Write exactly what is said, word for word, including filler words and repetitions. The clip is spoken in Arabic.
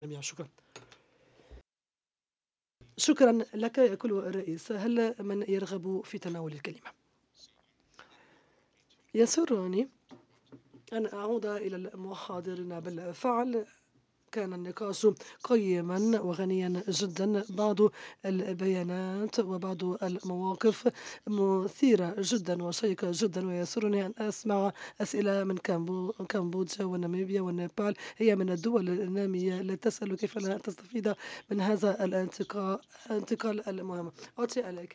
جميعًا شكرًا. شكرًا لك يقول الرئيس: "هل من يرغب في تناول الكلمة؟" يسرني أن أعود إلى المحاضرين بالفعل. كان النقاش قيّما وغنيًا جدًا. بعض البيانات وبعض المواقف مثيرة جدًا وشيقة جدًا، ويسرني أن أسمع أسئلة من كامبو كمبودجا وناميبيا والنيبال. هي من الدول النامية. لا تسأل كيف لا تستفيد من هذا الانتقا الانتقال المهم. أعطي عليك.